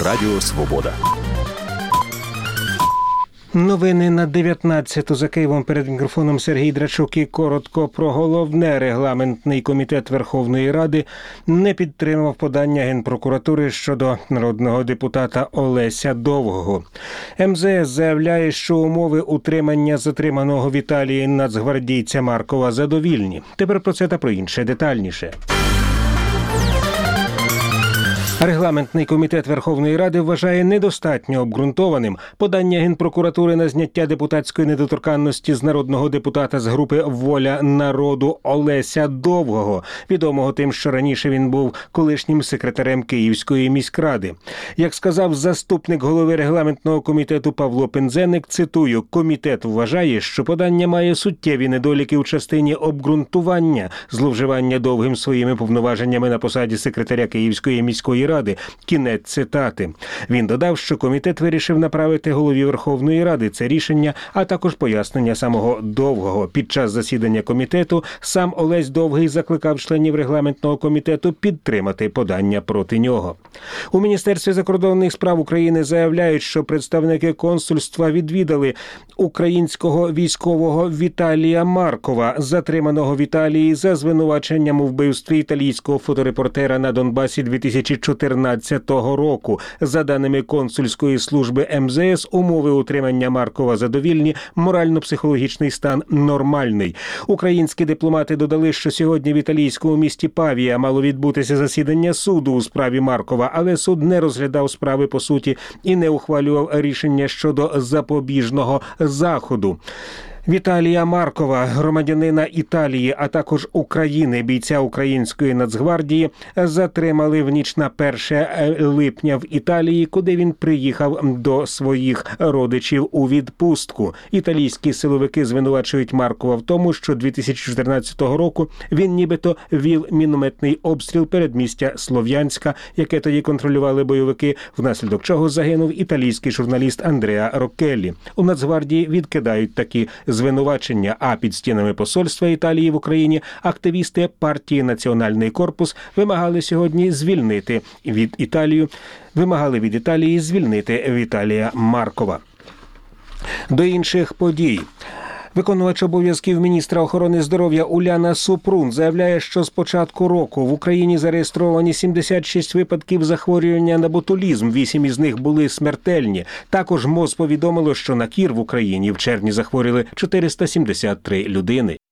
Радіо Свобода. Новини на 19-ту. За Києвом перед мікрофоном Сергій Драчук. І коротко про головне. Регламентний комітет Верховної Ради не підтримав подання Генпрокуратури щодо народного депутата Олеся Довгого. МЗС заявляє, що умови утримання затриманого в Італії нацгвардійця Маркова задовільні. Тепер про це та про інше детальніше. Регламентний комітет Верховної Ради вважає недостатньо обґрунтованим подання Генпрокуратури на зняття депутатської недоторканності з народного депутата з групи «Воля народу» Олеся Довгого, відомого тим, що раніше він був колишнім секретарем Київської міськради. Як сказав заступник голови регламентного комітету Павло Пинзеник, цитую, «Комітет вважає, що подання має суттєві недоліки у частині обґрунтування, зловживання Довгим своїми повноваженнями на посаді секретаря Київської міської ради». Кінець цитати. Він додав, що комітет вирішив направити голові Верховної Ради це рішення, а також пояснення самого Довгого. Під час засідання комітету сам Олесь Довгий закликав членів регламентного комітету підтримати подання проти нього. У Міністерстві закордонних справ України заявляють, що представники консульства відвідали українського військового Віталія Маркова, затриманого в Італії за звинуваченням у вбивстві італійського фоторепортера на Донбасі 2014 року. За даними консульської служби МЗС, умови утримання Маркова задовільні, морально-психологічний стан нормальний. Українські дипломати додали, що сьогодні в італійському місті Павія мало відбутися засідання суду у справі Маркова, але суд не розглядав справи по суті і не ухвалював рішення щодо запобіжного заходу. Віталія Маркова, громадянина Італії, а також України, бійця Української Нацгвардії, затримали в ніч на 1 липня в Італії, куди він приїхав до своїх родичів у відпустку. Італійські силовики звинувачують Маркова в тому, що 2014 року він нібито вів мінометний обстріл передмістя Слов'янська, яке тоді контролювали бойовики, внаслідок чого загинув італійський журналіст Андреа Роккеллі. У Нацгвардії відкидають такі звинувачення, а під стінами посольства Італії в Україні активісти партії «Національний корпус» вимагали від Італії звільнити Віталія Маркова. До інших подій. Виконувач обов'язків міністра охорони здоров'я Уляна Супрун заявляє, що з початку року в Україні зареєстровані 76 випадків захворювання на ботулізм, 8 із них були смертельні. Також МОЗ повідомило, що на кір в Україні в червні захворіли 473 людини.